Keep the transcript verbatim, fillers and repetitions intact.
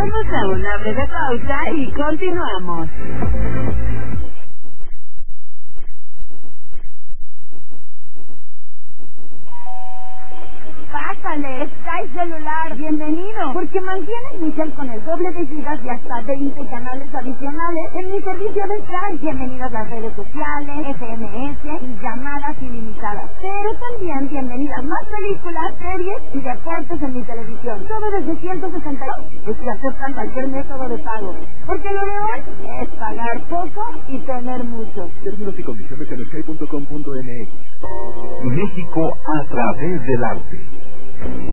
Vamos a una breve pausa y continuamos. Pásale, Sky Celular, bienvenido, porque mantiene mi cel con el doble de gigas y hasta veinte canales adicionales en mi servicio de Sky. Bienvenidas las redes sociales, S M S y llamadas ilimitadas. Pero también bienvenidas más películas, series y deportes en mi televisión. Todo desde ciento sesenta y dos, pues si aceptan cualquier método de pago. Porque lo de hoy es pagar poco y tener mucho. Términos y condiciones en sky punto com punto m x. México a través del arte.